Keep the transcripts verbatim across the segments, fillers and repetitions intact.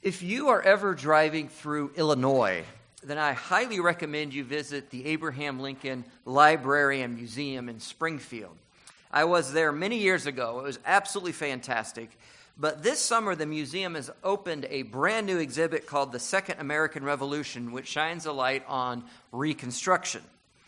If you are ever driving through Illinois, then I highly recommend you visit the Abraham Lincoln Library and Museum in Springfield. I was there many years ago. It was absolutely fantastic. But this summer, the museum has opened a brand new exhibit called The Second American Revolution, which shines a light on Reconstruction.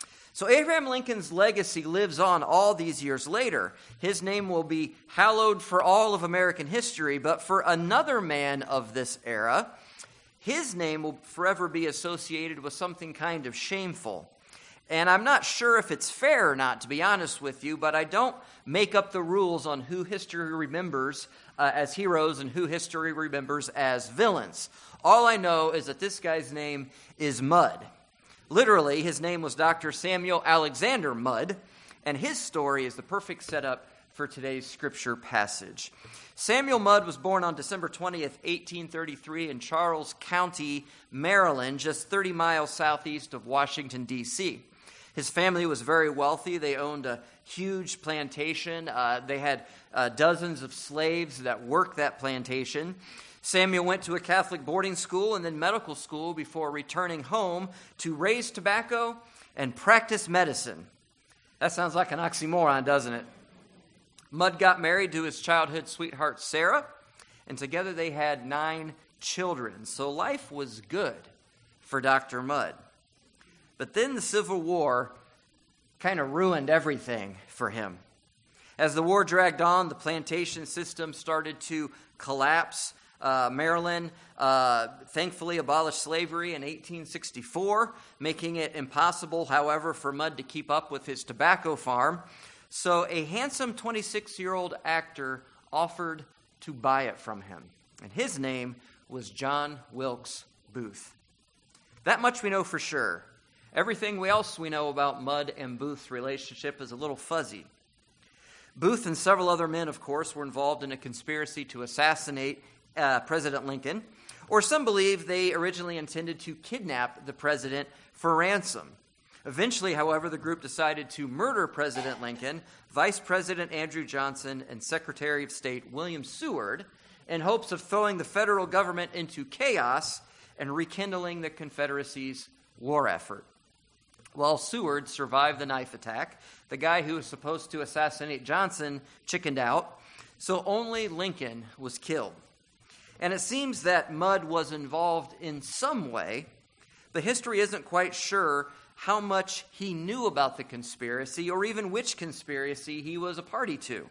So Abraham Lincoln's legacy lives on all these years later. His name will be hallowed for all of American history, but for another man of this era, his name will forever be associated with something kind of shameful. And I'm not sure if it's fair or not, to be honest with you, but I don't make up the rules on who history remembers uh, as heroes and who history remembers as villains. All I know is that this guy's name is Mudd. Literally, his name was Doctor Samuel Alexander Mudd, and his story is the perfect setup for today's scripture passage. Samuel Mudd was born on December twentieth, eighteen thirty-three in Charles County, Maryland, just thirty miles southeast of Washington, D C His family was very wealthy. They owned a huge plantation. Uh, they had uh, dozens of slaves that worked that plantation. Samuel went to a Catholic boarding school and then medical school before returning home to raise tobacco and practice medicine. That sounds like an oxymoron, doesn't it? Mudd got married to his childhood sweetheart, Sarah, and together they had nine children. So life was good for Doctor Mudd. But then the Civil War kind of ruined everything for him. As the war dragged on, the plantation system started to collapse. Uh, Maryland uh, thankfully abolished slavery in eighteen sixty-four, making it impossible, however, for Mudd to keep up with his tobacco farm. So a handsome twenty-six-year-old actor offered to buy it from him, and his name was John Wilkes Booth. That much we know for sure. Everything else we know about Mudd and Booth's relationship is a little fuzzy. Booth and several other men, of course, were involved in a conspiracy to assassinate uh, President Lincoln, or some believe they originally intended to kidnap the president for ransom. Eventually, however, the group decided to murder President Lincoln, Vice President Andrew Johnson, and Secretary of State William Seward in hopes of throwing the federal government into chaos and rekindling the Confederacy's war effort. While Seward survived the knife attack, the guy who was supposed to assassinate Johnson chickened out, so only Lincoln was killed. And it seems that Mudd was involved in some way, but history isn't quite sure how much he knew about the conspiracy or even which conspiracy he was a party to.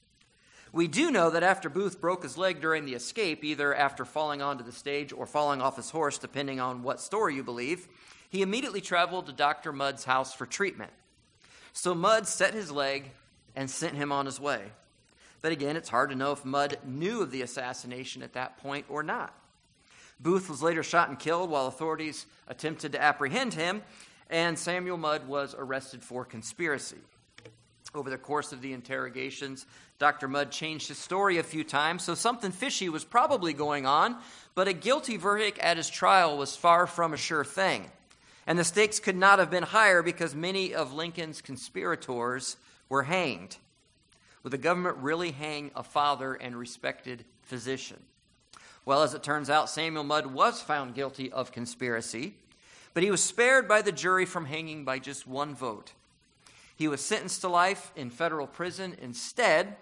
We do know that after Booth broke his leg during the escape, either after falling onto the stage or falling off his horse, depending on what story you believe, he immediately traveled to Doctor Mudd's house for treatment. So Mudd set his leg and sent him on his way. But again, it's hard to know if Mudd knew of the assassination at that point or not. Booth was later shot and killed while authorities attempted to apprehend him, and Samuel Mudd was arrested for conspiracy. Over the course of the interrogations, Doctor Mudd changed his story a few times, so something fishy was probably going on, but a guilty verdict at his trial was far from a sure thing. And the stakes could not have been higher because many of Lincoln's conspirators were hanged. Would the government really hang a father and respected physician? Well, as it turns out, Samuel Mudd was found guilty of conspiracy, but he was spared by the jury from hanging by just one vote. He was sentenced to life in federal prison instead.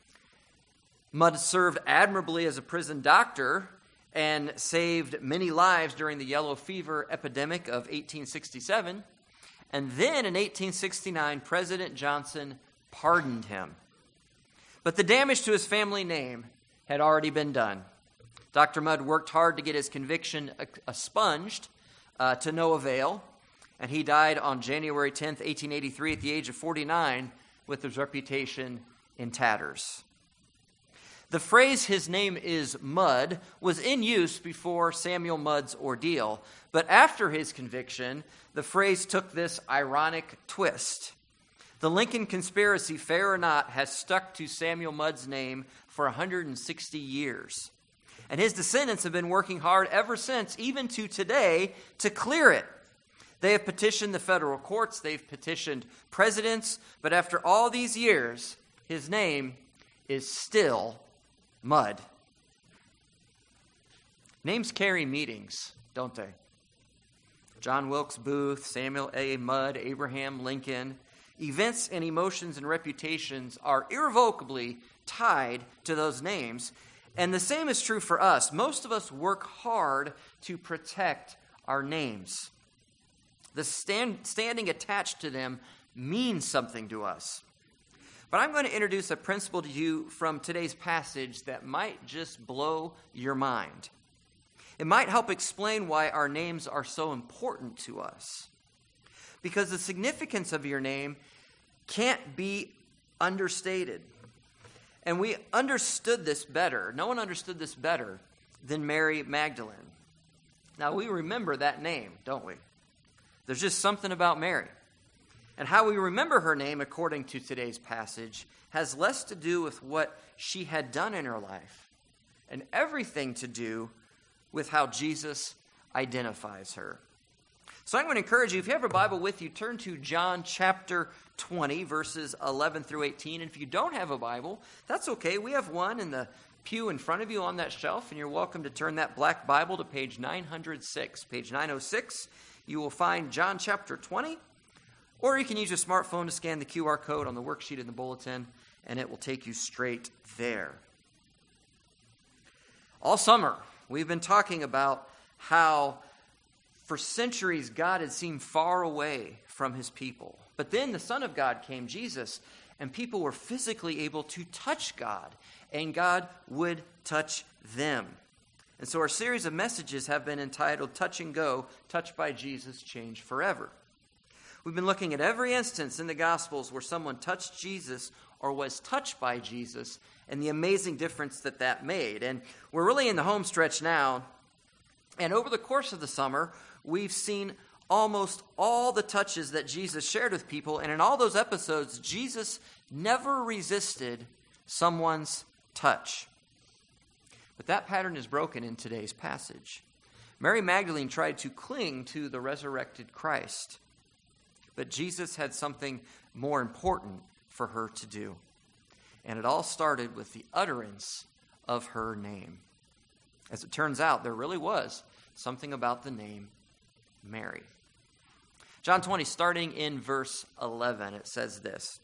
Mudd served admirably as a prison doctor and saved many lives during the yellow fever epidemic of eighteen sixty-seven. And then in eighteen sixty-nine, President Johnson pardoned him. But the damage to his family name had already been done. Doctor Mudd worked hard to get his conviction expunged, uh, to no avail, and he died on January tenth, eighteen eighty-three, at the age of forty-nine, with his reputation in tatters. The phrase, "his name is Mudd," was in use before Samuel Mudd's ordeal, but after his conviction, the phrase took this ironic twist. The Lincoln conspiracy, fair or not, has stuck to Samuel Mudd's name for one hundred sixty years. And his descendants have been working hard ever since, even to today, to clear it. They have petitioned the federal courts, they've petitioned presidents, but after all these years, his name is still Mudd. Names carry meanings, don't they? John Wilkes Booth, Samuel A. Mudd, Abraham Lincoln. Events and emotions and reputations are irrevocably tied to those names. And the same is true for us. Most of us work hard to protect our names. The stand, standing attached to them means something to us. But I'm going to introduce a principle to you from today's passage that might just blow your mind. It might help explain why our names are so important to us. Because the significance of your name can't be understated. And we understood this better. No one understood this better than Mary Magdalene. Now, we remember that name, don't we? There's just something about Mary. And how we remember her name, according to today's passage, has less to do with what she had done in her life and everything to do with how Jesus identifies her. So I'm going to encourage you, if you have a Bible with you, turn to John chapter twenty, verses eleven through eighteen. And if you don't have a Bible, that's okay. We have one in the pew in front of you on that shelf, and you're welcome to turn that black Bible to page nine oh six. Page nine oh six, you will find John chapter twenty, or you can use your smartphone to scan the Q R code on the worksheet in the bulletin, and it will take you straight there. All summer, we've been talking about how for centuries God had seemed far away from his people. But then the Son of God came, Jesus, and people were physically able to touch God, and God would touch them. And so our series of messages have been entitled Touch and Go, Touched by Jesus, Changed Forever. We've been looking at every instance in the Gospels where someone touched Jesus or was touched by Jesus, and the amazing difference that that made. And we're really in the home stretch now. And over the course of the summer, we've seen almost all the touches that Jesus shared with people. And in all those episodes, Jesus never resisted someone's touch. But that pattern is broken in today's passage. Mary Magdalene tried to cling to the resurrected Christ. But Jesus had something more important for her to do. And it all started with the utterance of her name. As it turns out, there really was something about the name Mary. John twenty, starting in verse eleven, it says this.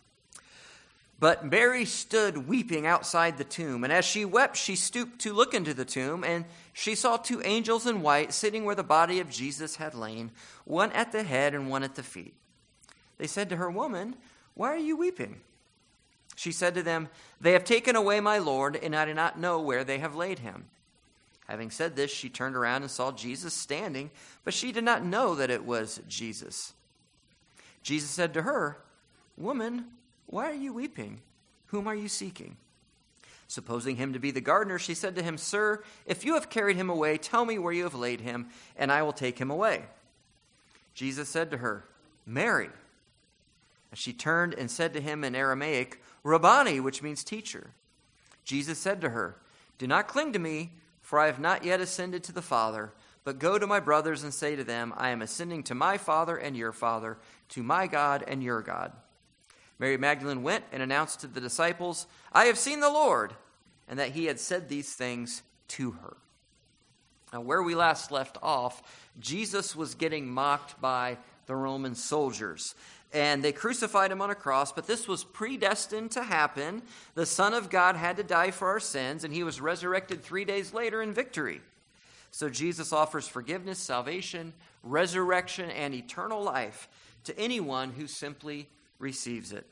But Mary stood weeping outside the tomb, and as she wept, she stooped to look into the tomb, and she saw two angels in white sitting where the body of Jesus had lain, one at the head and one at the feet. They said to her, "Woman, why are you weeping?" She said to them, "They have taken away my Lord, and I do not know where they have laid him." Having said this, she turned around and saw Jesus standing, but she did not know that it was Jesus. Jesus said to her, "Woman, why are you weeping? Whom are you seeking?" Supposing him to be the gardener, she said to him, "Sir, if you have carried him away, tell me where you have laid him, and I will take him away." Jesus said to her, "Mary." And she turned and said to him in Aramaic, "Rabboni," which means teacher. Jesus said to her, "Do not cling to me, for I have not yet ascended to the Father, but go to my brothers and say to them, I am ascending to my Father and your Father, to my God and your God." Mary Magdalene went and announced to the disciples, "I have seen the Lord," and that he had said these things to her. Now, where we last left off, Jesus was getting mocked by the Roman soldiers, and they crucified him on a cross, but this was predestined to happen. The Son of God had to die for our sins, and he was resurrected three days later in victory. So Jesus offers forgiveness, salvation, resurrection, and eternal life to anyone who simply receives it.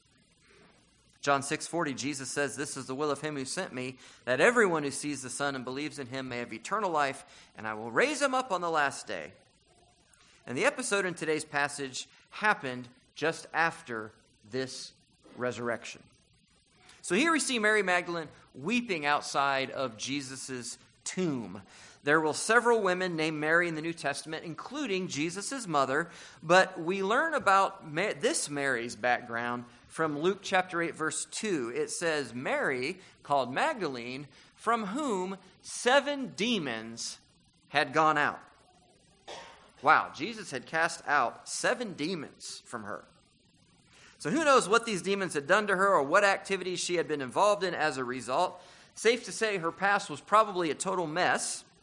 John six forty, Jesus says, "This is the will of him who sent me, that everyone who sees the Son and believes in him may have eternal life, and I will raise him up on the last day." And the episode in today's passage happened just after this resurrection. So here we see Mary Magdalene weeping outside of Jesus' tomb. There were several women named Mary in the New Testament, including Jesus' mother, but we learn about this Mary's background from Luke chapter eight, verse two. It says, Mary, called Magdalene, from whom seven demons had gone out. Wow, Jesus had cast out seven demons from her. So who knows what these demons had done to her or what activities she had been involved in as a result. Safe to say her past was probably a total mess.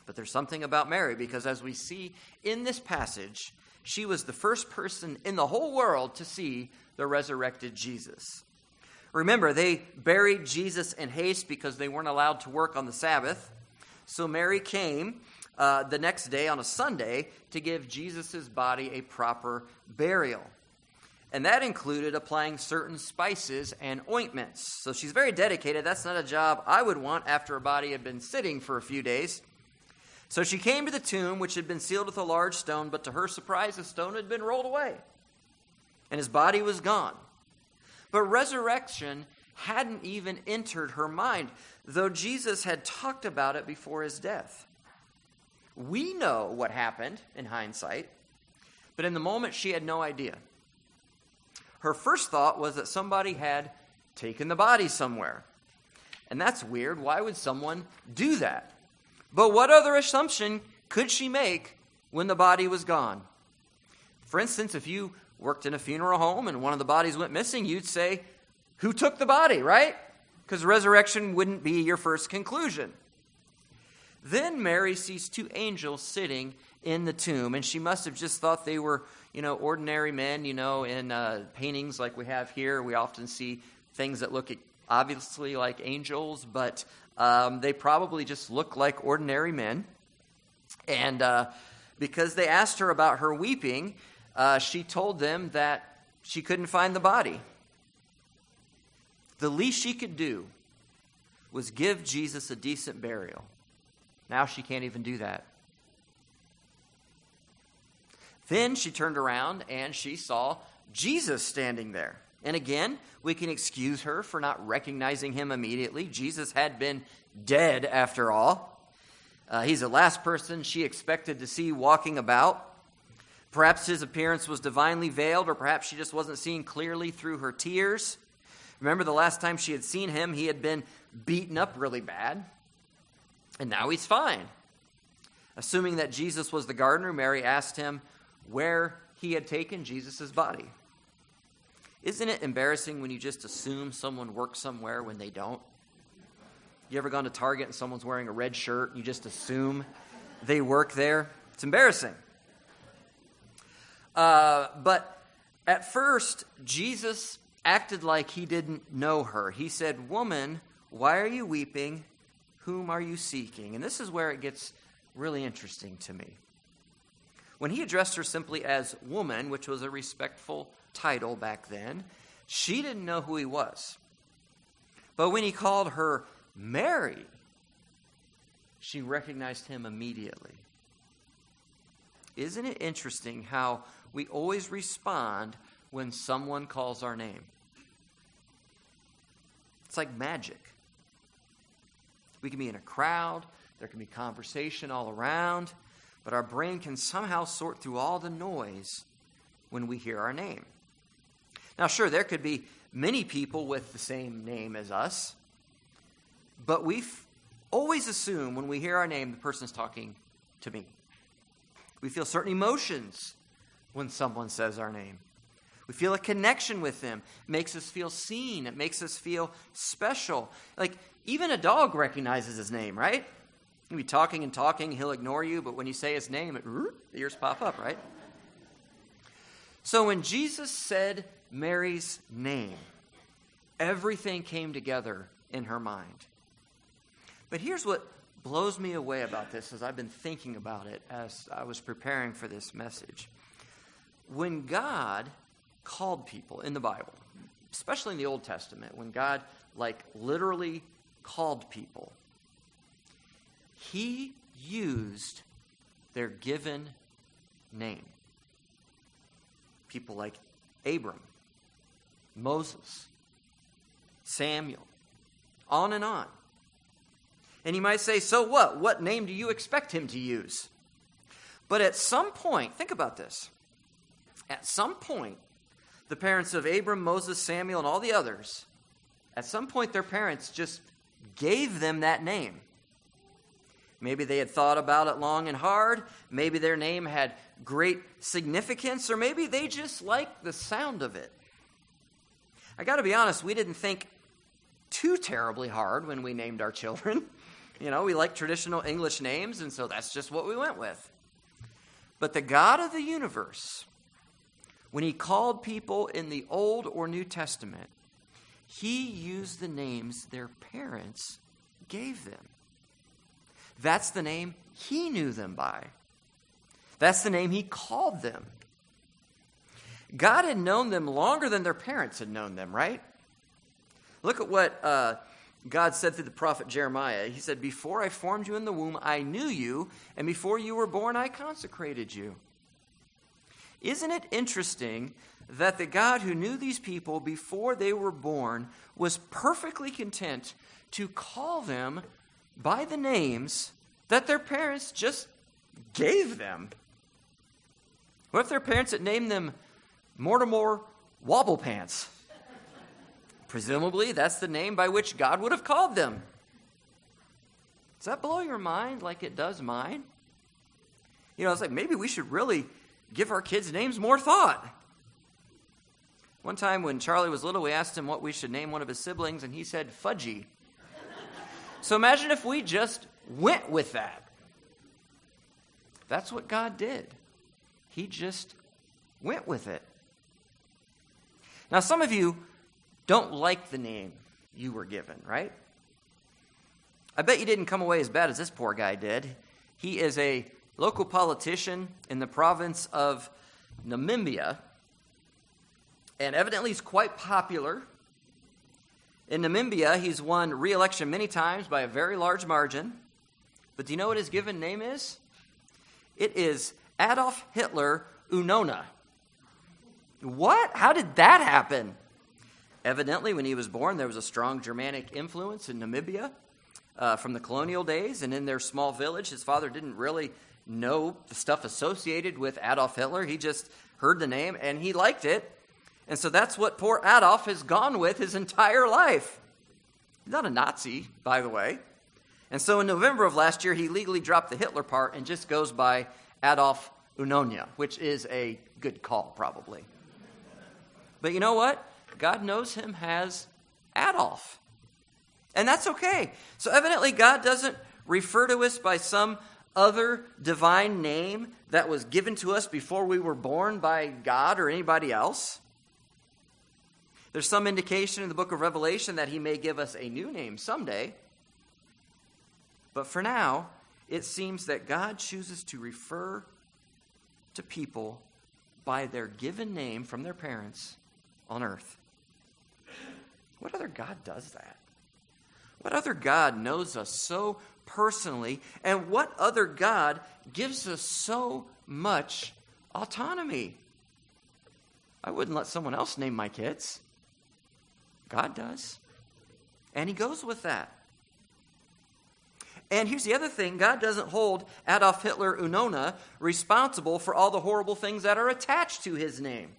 But there's something about Mary, because as we see in this passage, she was the first person in the whole world to see the resurrected Jesus. Remember, they buried Jesus in haste because they weren't allowed to work on the Sabbath. So Mary came uh, the next day on a Sunday to give Jesus' body a proper burial. And that included applying certain spices and ointments. So she's very dedicated. That's not a job I would want after a body had been sitting for a few days. So she came to the tomb, which had been sealed with a large stone, but to her surprise, the stone had been rolled away, and his body was gone. But resurrection hadn't even entered her mind, though Jesus had talked about it before his death. We know what happened in hindsight, but in the moment she had no idea. Her first thought was that somebody had taken the body somewhere. And that's weird. Why would someone do that? But what other assumption could she make when the body was gone? For instance, if you worked in a funeral home and one of the bodies went missing, you'd say, who took the body, right? Because resurrection wouldn't be your first conclusion. Then Mary sees two angels sitting in the tomb, and she must have just thought they were, you know, ordinary men. You know, in uh, paintings like we have here, we often see things that look obviously like angels, but um, they probably just look like ordinary men. And uh, because they asked her about her weeping, uh, she told them that she couldn't find the body. The least she could do was give Jesus a decent burial. Now she can't even do that. Then she turned around and she saw Jesus standing there. And again, we can excuse her for not recognizing him immediately. Jesus had been dead after all. Uh, he's the last person she expected to see walking about. Perhaps his appearance was divinely veiled, or perhaps she just wasn't seeing clearly through her tears. Remember, the last time she had seen him, he had been beaten up really bad. And now he's fine. Assuming that Jesus was the gardener, Mary asked him where he had taken Jesus' body. Isn't it embarrassing when you just assume someone works somewhere when they don't? You ever gone to Target and someone's wearing a red shirt and you just assume they work there? It's embarrassing. Uh, but at first, Jesus acted like he didn't know her. He said, "Woman, why are you weeping? Whom are you seeking?" And this is where it gets really interesting to me. When he addressed her simply as woman, which was a respectful title back then, she didn't know who he was. But when he called her Mary, she recognized him immediately. Isn't it interesting how we always respond when someone calls our name? It's like magic. We can be in a crowd, there can be conversation all around, but our brain can somehow sort through all the noise when we hear our name. Now, sure, there could be many people with the same name as us, but we always assume when we hear our name, the person's talking to me. We feel certain emotions when someone says our name. We feel a connection with them. It makes us feel seen. It makes us feel special. Like, even a dog recognizes his name, right? You'll be talking and talking, he'll ignore you, but when you say his name, it, the ears pop up, right? So when Jesus said Mary's name, everything came together in her mind. But here's what blows me away about this as I've been thinking about it as I was preparing for this message. When God called people in the Bible, especially in the Old Testament, when God like literally called people, he used their given name. People like Abram, Moses, Samuel, on and on. And you might say, so what? What name do you expect him to use? But at some point, think about this. At some point, the parents of Abram, Moses, Samuel, and all the others, at some point their parents just gave them that name. Maybe they had thought about it long and hard. Maybe their name had great significance, or maybe they just liked the sound of it. I got to be honest, we didn't think too terribly hard when we named our children. You know, we like traditional English names, and so that's just what we went with. But the God of the universe, when he called people in the Old or New Testament, he used the names their parents gave them. That's the name he knew them by. That's the name he called them. God had known them longer than their parents had known them, right? Look at what uh, God said through the prophet Jeremiah. He said, "Before I formed you in the womb, I knew you, and before you were born, I consecrated you." Isn't it interesting that the God who knew these people before they were born was perfectly content to call them by the names that their parents just gave them? What if their parents had named them Mortimer Wobble Pants? Presumably, that's the name by which God would have called them. Does that blow your mind like it does mine? You know, it's like maybe we should really give our kids' names more thought. One time when Charlie was little, we asked him what we should name one of his siblings, and he said Fudgy. So imagine if we just went with that. That's what God did. He just went with it. Now, some of you don't like the name you were given, right? I bet you didn't come away as bad as this poor guy did. He is a local politician in the province of Namibia, and evidently he's quite popular. In Namibia, he's won re-election many times by a very large margin. But do you know what his given name is? It is Adolf Hitler Unona. What? How did that happen? Evidently, when he was born, there was a strong Germanic influence in Namibia uh, from the colonial days. And in their small village, his father didn't really know the stuff associated with Adolf Hitler. He just heard the name, and he liked it. And so that's what poor Adolf has gone with his entire life. He's not a Nazi, by the way. And so in November of last year, he legally dropped the Hitler part and just goes by Adolf Unona, which is a good call, probably. But you know what? God knows him as Adolf. And that's okay. So evidently God doesn't refer to us by some other divine name that was given to us before we were born by God or anybody else. There's some indication in the book of Revelation that he may give us a new name someday. But for now, it seems that God chooses to refer to people by their given name from their parents on earth. What other God does that? What other God knows us so personally? And what other God gives us so much autonomy? I wouldn't let someone else name my kids. God does. And he goes with that. And here's the other thing. God doesn't hold Adolf Hitler Unona responsible for all the horrible things that are attached to his name.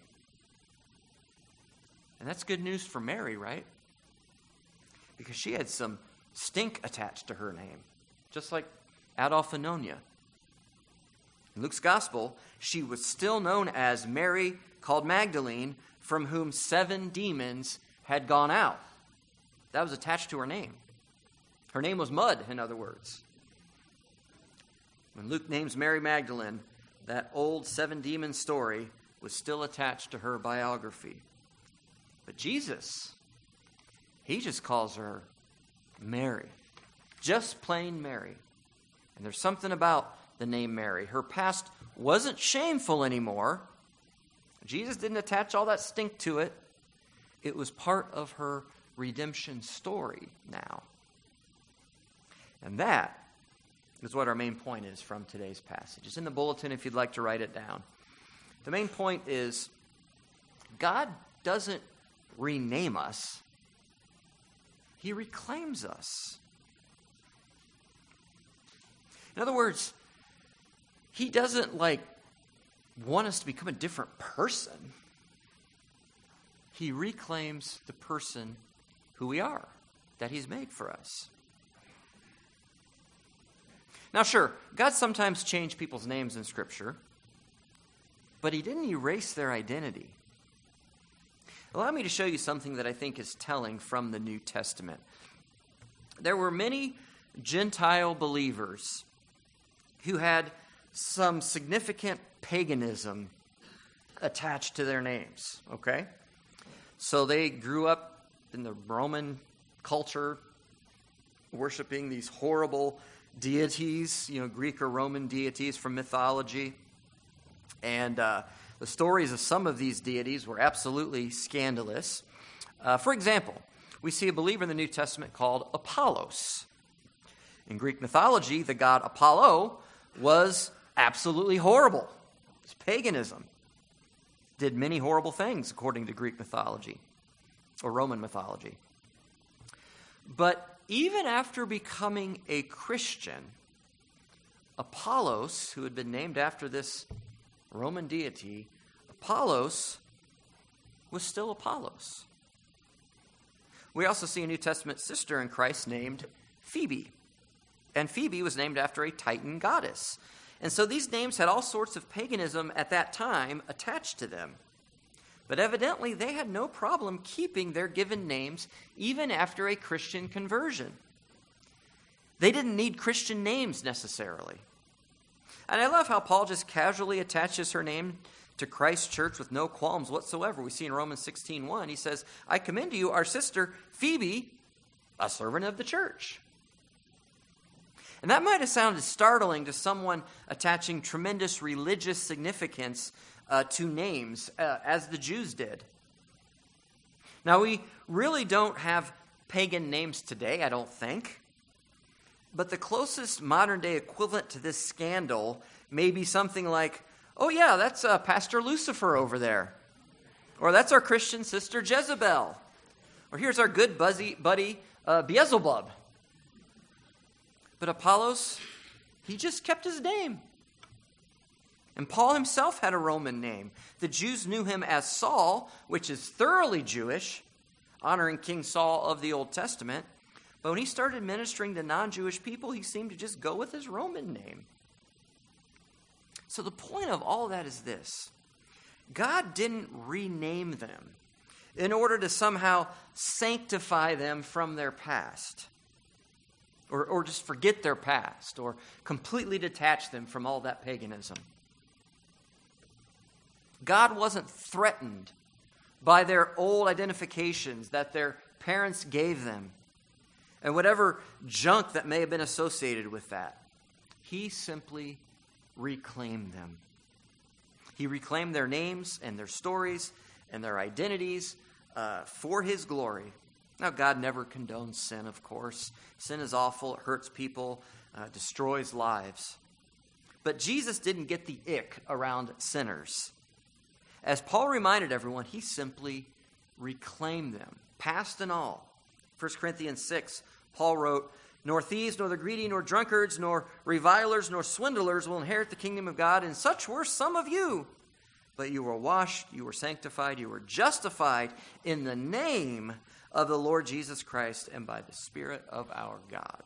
And that's good news for Mary, right? Because she had some stink attached to her name, just like Adolf Unona. In Luke's gospel, she was still known as Mary, called Magdalene, from whom seven demons had gone out. That was attached to her name. Her name was Mud, in other words. When Luke names Mary Magdalene, that old seven demon story was still attached to her biography. But Jesus, he just calls her Mary. Just plain Mary. And there's something about the name Mary. Her past wasn't shameful anymore. Jesus didn't attach all that stink to it. It was part of her redemption story now. And that is what our main point is from today's passage. It's in the bulletin if you'd like to write it down. The main point is God doesn't rename us. He reclaims us. In other words, he doesn't like want us to become a different person. He reclaims the person who we are, that he's made for us. Now, sure, God sometimes changed people's names in Scripture, but he didn't erase their identity. Allow me to show you something that I think is telling from the New Testament. There were many Gentile believers who had some significant paganism attached to their names, okay? So they grew up in the Roman culture, worshiping these horrible deities, you know, Greek or Roman deities from mythology. And uh, the stories of some of these deities were absolutely scandalous. Uh, for example, we see a believer in the New Testament called Apollos. In Greek mythology, the god Apollo was absolutely horrible. It's paganism. Did many horrible things according to Greek mythology or Roman mythology. But even after becoming a Christian, Apollos, who had been named after this Roman deity, Apollos was still Apollos. We also see a New Testament sister in Christ named Phoebe. And Phoebe was named after a Titan goddess. And so these names had all sorts of paganism at that time attached to them. But evidently, they had no problem keeping their given names even after a Christian conversion. They didn't need Christian names necessarily. And I love how Paul just casually attaches her name to Christ's church with no qualms whatsoever. We see in Romans sixteen one, he says, I commend to you our sister Phoebe, a servant of the church. And that might have sounded startling to someone attaching tremendous religious significance uh, to names, uh, as the Jews did. Now, we really don't have pagan names today, I don't think. But the closest modern-day equivalent to this scandal may be something like, oh yeah, that's uh, Pastor Lucifer over there. Or that's our Christian sister Jezebel. Or here's our good buzzy buddy uh, Beelzebub. But Apollos, he just kept his name. And Paul himself had a Roman name. The Jews knew him as Saul, which is thoroughly Jewish, honoring King Saul of the Old Testament. But when he started ministering to non-Jewish people, he seemed to just go with his Roman name. So the point of all of that is this. God didn't rename them in order to somehow sanctify them from their past. Or, or just forget their past, or completely detach them from all that paganism. God wasn't threatened by their old identifications that their parents gave them, and whatever junk that may have been associated with that. He simply reclaimed them. He reclaimed their names and their stories and their identities uh, for his glory. Now, God never condones sin, of course. Sin is awful. It hurts people, uh, destroys lives. But Jesus didn't get the ick around sinners. As Paul reminded everyone, he simply reclaimed them, past and all. First Corinthians six, Paul wrote, Nor thieves, nor the greedy, nor drunkards, nor revilers, nor swindlers will inherit the kingdom of God, and such were some of you. But you were washed, you were sanctified, you were justified in the name of the Lord Jesus Christ and by the Spirit of our God.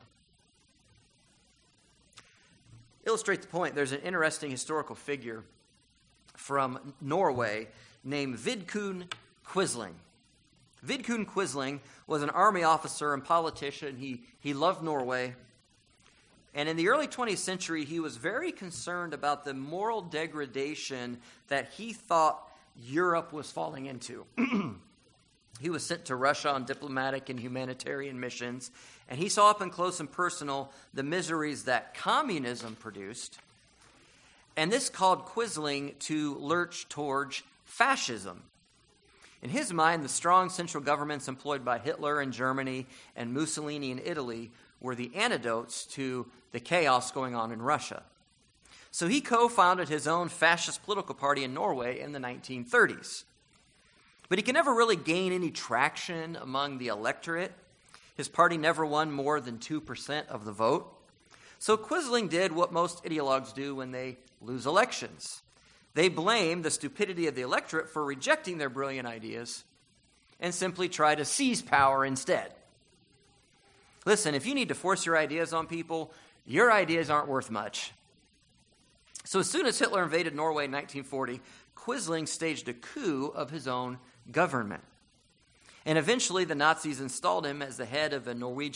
Illustrate the point, there's an interesting historical figure from Norway named Vidkun Quisling. Vidkun Quisling was an army officer and politician. He, he loved Norway. And in the early twentieth century, he was very concerned about the moral degradation that he thought Europe was falling into. He was sent to Russia on diplomatic and humanitarian missions, and he saw up and close and personal the miseries that communism produced. And this called Quisling to lurch towards fascism. In his mind, the strong central governments employed by Hitler in Germany and Mussolini in Italy were the antidotes to the chaos going on in Russia. So he co-founded his own fascist political party in Norway in the nineteen thirties. But he could never really gain any traction among the electorate. His party never won more than two percent of the vote. So Quisling did what most ideologues do when they lose elections. They blame the stupidity of the electorate for rejecting their brilliant ideas and simply try to seize power instead. Listen, if you need to force your ideas on people, your ideas aren't worth much. So as soon as Hitler invaded Norway in nineteen forty, Quisling staged a coup of his own government. And eventually the Nazis installed him as the head of a Norwegian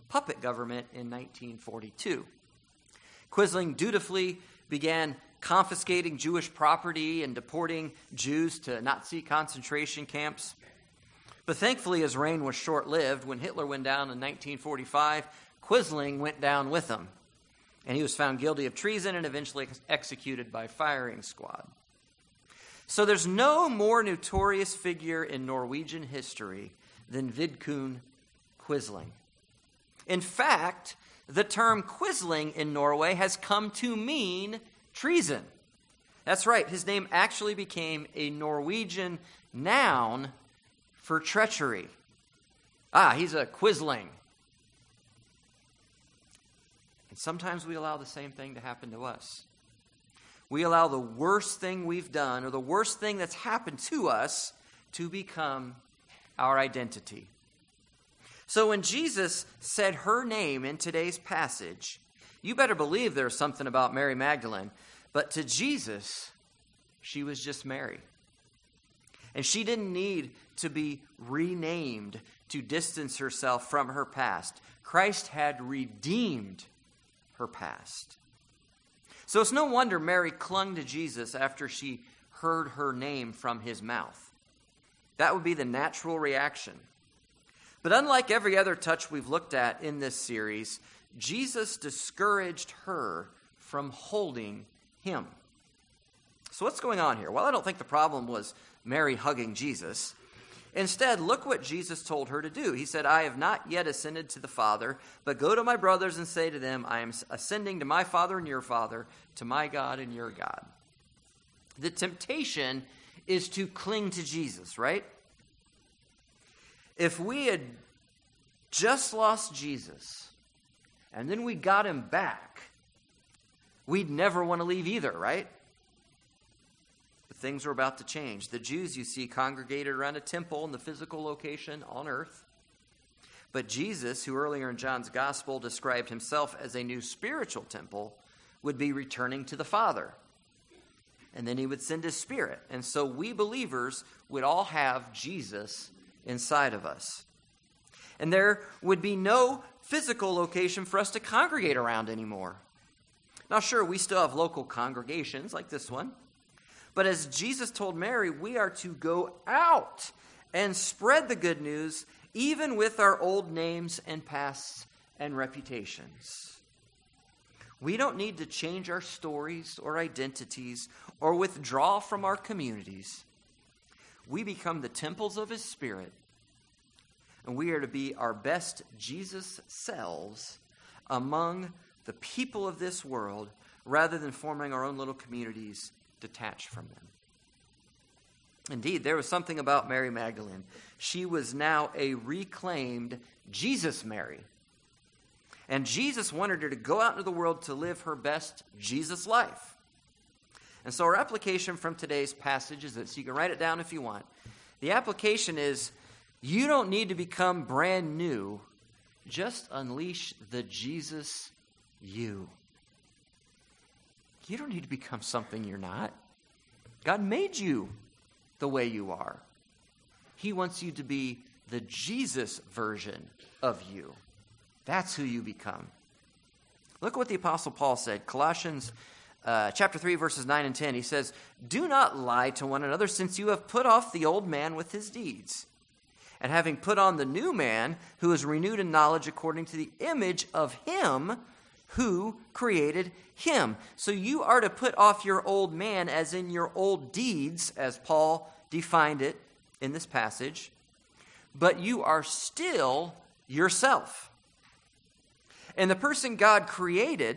puppet government in nineteen forty-two. Quisling dutifully began confiscating Jewish property and deporting Jews to Nazi concentration camps. But thankfully, his reign was short-lived. When Hitler went down in nineteen forty-five, Quisling went down with him. And he was found guilty of treason and eventually executed by firing squad. So there's no more notorious figure in Norwegian history than Vidkun Quisling. In fact, the term Quisling in Norway has come to mean treason. That's right, his name actually became a Norwegian noun for treachery. Ah, he's a Quisling. And sometimes we allow the same thing to happen to us. We allow the worst thing we've done or the worst thing that's happened to us to become our identity. So when Jesus said her name in today's passage, you better believe there's something about Mary Magdalene. But to Jesus, she was just Mary. And she didn't need to be renamed to distance herself from her past. Christ had redeemed her past. So it's no wonder Mary clung to Jesus after she heard her name from his mouth. That would be the natural reaction. But unlike every other touch we've looked at in this series, Jesus discouraged her from holding him. So what's going on here? Well, I don't think the problem was Mary hugging Jesus. Instead, look what Jesus told her to do. He said, I have not yet ascended to the Father, but go to my brothers and say to them, I am ascending to my Father and your Father, to my God and your God. The temptation is to cling to Jesus, right? If we had just lost Jesus and then we got him back, we'd never want to leave either, right? But things were about to change. The Jews, you see, congregated around a temple in the physical location on earth. But Jesus, who earlier in John's gospel described himself as a new spiritual temple, would be returning to the Father. And then he would send his Spirit. And so we believers would all have Jesus inside of us. And there would be no physical location for us to congregate around anymore. Now, sure, we still have local congregations like this one. But as Jesus told Mary, we are to go out and spread the good news, even with our old names and pasts and reputations. We don't need to change our stories or identities or withdraw from our communities. We become the temples of his Spirit, and we are to be our best Jesus selves among the people of this world rather than forming our own little communities detached from them. Indeed, there was something about Mary Magdalene. She was now a reclaimed Jesus Mary. And Jesus wanted her to go out into the world to live her best Jesus life. And so our application from today's passage is this. You can write it down if you want. The application is, you don't need to become brand new. Just unleash the Jesus you. You don't need to become something you're not. God made you the way you are. He wants you to be the Jesus version of you. That's who you become. Look what the Apostle Paul said. Colossians uh, chapter three, verses nine and ten. He says, do not lie to one another, since you have put off the old man with his deeds, and having put on the new man, who is renewed in knowledge according to the image of him who created him. So you are to put off your old man, as in your old deeds, as Paul defined it in this passage, but you are still yourself. And the person God created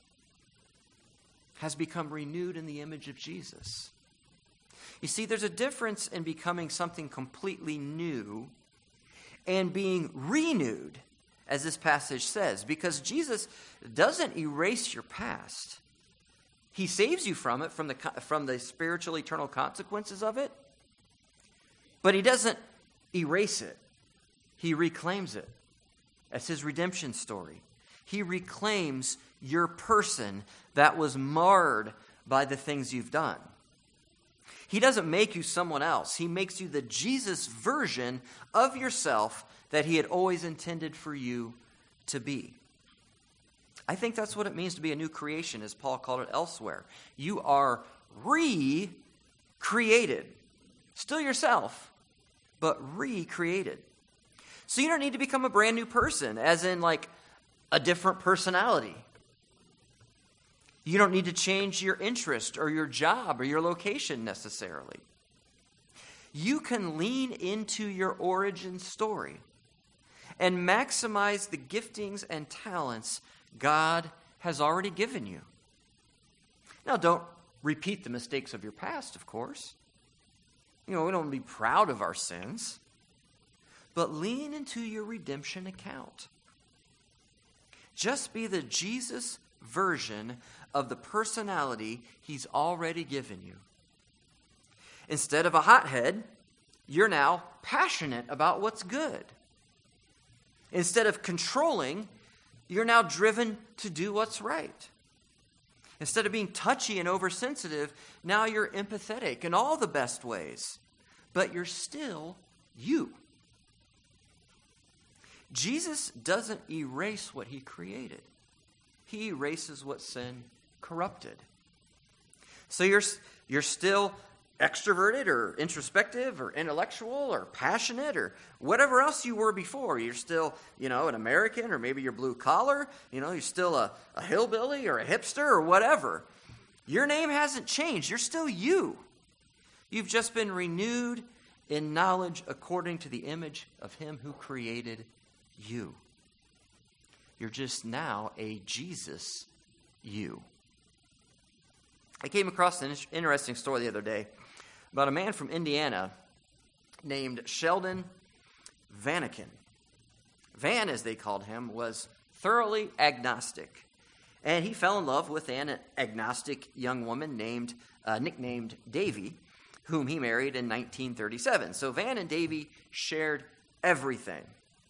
has become renewed in the image of Jesus. You see, there's a difference in becoming something completely new and being renewed, as this passage says, because Jesus doesn't erase your past. He saves you from it, from the, from the spiritual eternal consequences of it, but he doesn't erase it. He reclaims it. That's his redemption story. He reclaims your person that was marred by the things you've done. He doesn't make you someone else. He makes you the Jesus version of yourself that he had always intended for you to be. I think that's what it means to be a new creation, as Paul called it elsewhere. You are re-created. Still yourself, but recreated. So you don't need to become a brand new person, as in like a different personality. You don't need to change your interest or your job or your location necessarily. You can lean into your origin story and maximize the giftings and talents God has already given you. Now, don't repeat the mistakes of your past, of course. You know, we don't be proud of our sins, but lean into your redemption account. Just be the Jesus version of the personality he's already given you. Instead of a hothead, you're now passionate about what's good. Instead of controlling, you're now driven to do what's right. Instead of being touchy and oversensitive, now you're empathetic in all the best ways. But you're still you. Jesus doesn't erase what he created. He erases what sin corrupted. So you're, you're still extroverted or introspective or intellectual or passionate or whatever else you were before. You're still, you know, an American, or maybe you're blue collar. You know, you're still a, a hillbilly or a hipster or whatever. Your name hasn't changed. You're still you. You've just been renewed in knowledge according to the image of him who created you. You're just now a Jesus you. I came across an interesting story the other day about a man from Indiana named Sheldon Vannekin. Van, as they called him, was thoroughly agnostic. And he fell in love with an agnostic young woman named, uh, nicknamed Davy, whom he married in nineteen thirty-seven. So Van and Davy shared everything.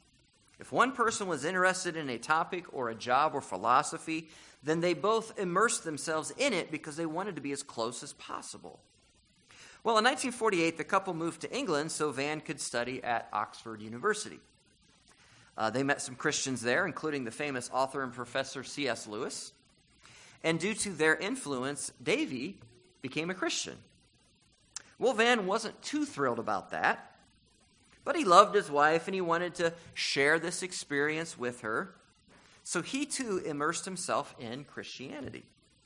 If one person was interested in a topic or a job or philosophy, then they both immersed themselves in it because they wanted to be as close as possible. Well, in nineteen forty-eight, the couple moved to England so Van could study at Oxford University. Uh, they met some Christians there, including the famous author and professor C S Lewis. And due to their influence, Davy became a Christian. Well, Van wasn't too thrilled about that, but he loved his wife and he wanted to share this experience with her. So he too immersed himself in Christianity.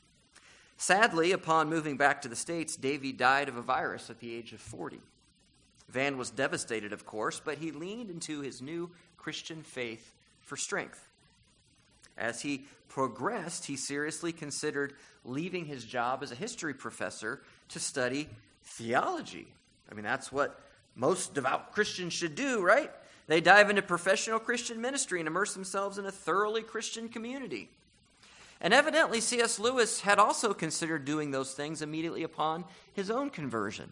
Sadly, upon moving back to the States, Davy died of a virus at the age of forty. Van was devastated, of course, but he leaned into his new Christian faith for strength. As he progressed, he seriously considered leaving his job as a history professor to study theology. I mean, that's what most devout Christians should do, right? They dive into professional Christian ministry and immerse themselves in a thoroughly Christian community. And evidently, C S Lewis had also considered doing those things immediately upon his own conversion.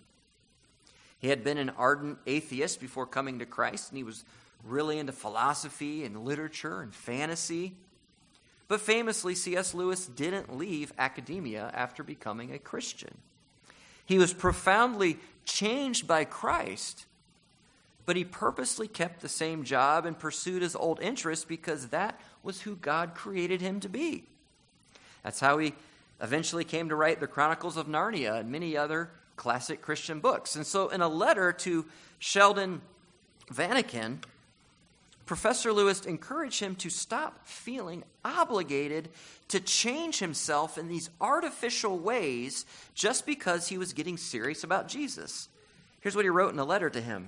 He had been an ardent atheist before coming to Christ, and he was really into philosophy and literature and fantasy. But famously, C S Lewis didn't leave academia after becoming a Christian. He was profoundly changed by Christ, but he purposely kept the same job and pursued his old interests because that was who God created him to be. That's how he eventually came to write the Chronicles of Narnia and many other classic Christian books. And so in a letter to Sheldon Vannekin, Professor Lewis encouraged him to stop feeling obligated to change himself in these artificial ways just because he was getting serious about Jesus. Here's what he wrote in a letter to him.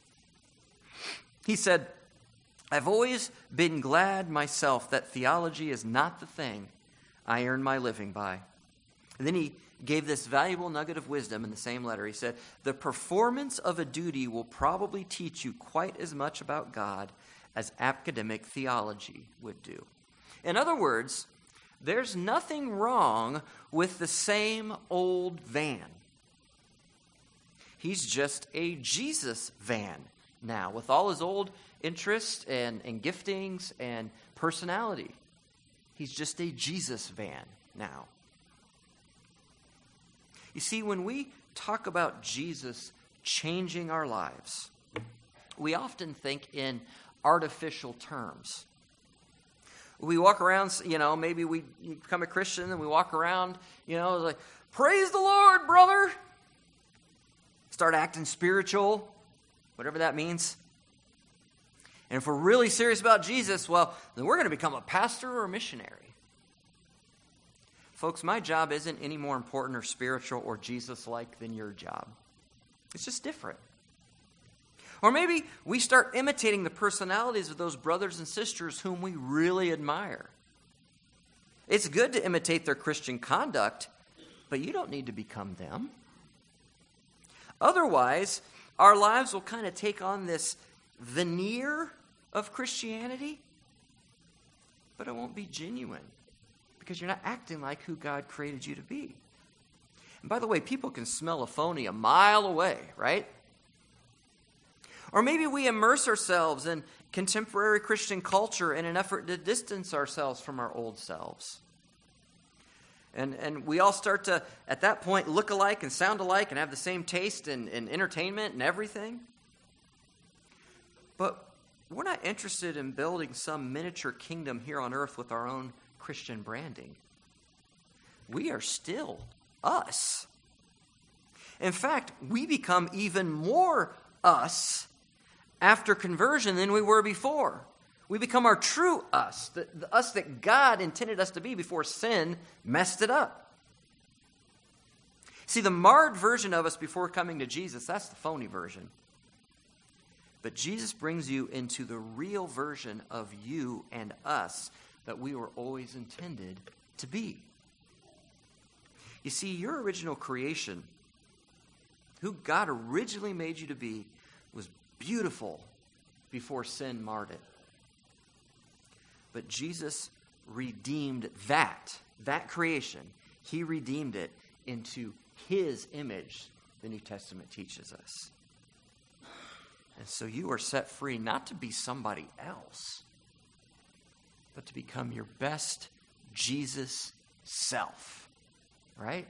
He said, "I've always been glad myself that theology is not the thing I earn my living by." And then he gave this valuable nugget of wisdom in the same letter. He said, "The performance of a duty will probably teach you quite as much about God as academic theology would do." In other words, there's nothing wrong with the same old Van. He's just a Jesus Van now, with all his old interests and, and giftings and personality. He's just a Jesus Van now. You see, when we talk about Jesus changing our lives, we often think in artificial terms. We walk around, you know, maybe we become a Christian and we walk around, you know, like, praise the Lord, brother. Start acting spiritual, whatever that means. And if we're really serious about Jesus, well, then we're going to become a pastor or a missionary. Folks, my job isn't any more important or spiritual or Jesus-like than your job. It's just different. Or maybe we start imitating the personalities of those brothers and sisters whom we really admire. It's good to imitate their Christian conduct, but you don't need to become them. Otherwise, our lives will kind of take on this veneer of Christianity, but it won't be genuine because you're not acting like who God created you to be. And by the way, people can smell a phony a mile away, right? Or maybe we immerse ourselves in contemporary Christian culture in an effort to distance ourselves from our old selves. And and we all start to, at that point, look alike and sound alike and have the same taste in, in entertainment and everything. But we're not interested in building some miniature kingdom here on earth with our own Christian branding. We are still us. In fact, we become even more us after conversion than we were before. We become our true us, the, the us that God intended us to be before sin messed it up. See, the marred version of us before coming to Jesus, that's the phony version. But Jesus brings you into the real version of you and us that we were always intended to be. You see, your original creation, who God originally made you to be, was beautiful before sin marred it. But Jesus redeemed that, that creation. He redeemed it into his image, the New Testament teaches us. And so you are set free not to be somebody else, but to become your best Jesus self, right?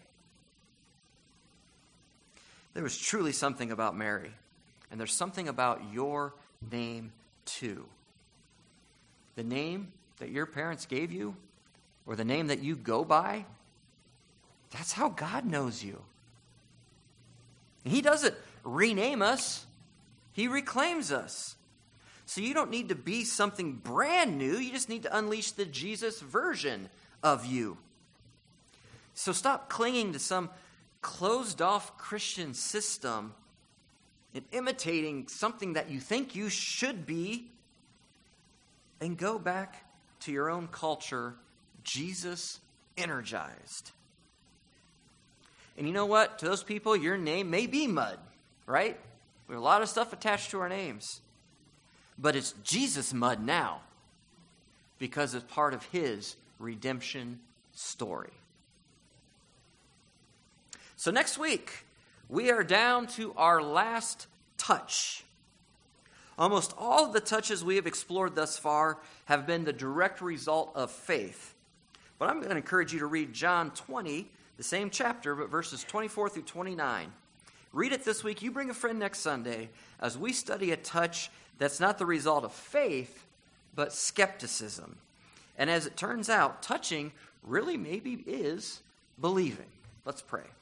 There was truly something about Mary, and there's something about your name too. The name that your parents gave you, or the name that you go by, that's how God knows you. And he doesn't rename us. He reclaims us. So you don't need to be something brand new. You just need to unleash the Jesus version of you. So stop clinging to some closed-off Christian system and imitating something that you think you should be, and go back to your own culture, Jesus energized. And you know what? To those people, your name may be mud, right? We have a lot of stuff attached to our names. But it's Jesus mud now because it's part of his redemption story. So next week, we are down to our last touch. Almost all of the touches we have explored thus far have been the direct result of faith. But I'm going to encourage you to read John twenty, the same chapter, but verses twenty-four through twenty-nine. Read it this week. You bring a friend next Sunday as we study a touch that's not the result of faith, but skepticism. And as it turns out, touching really maybe is believing. Let's pray.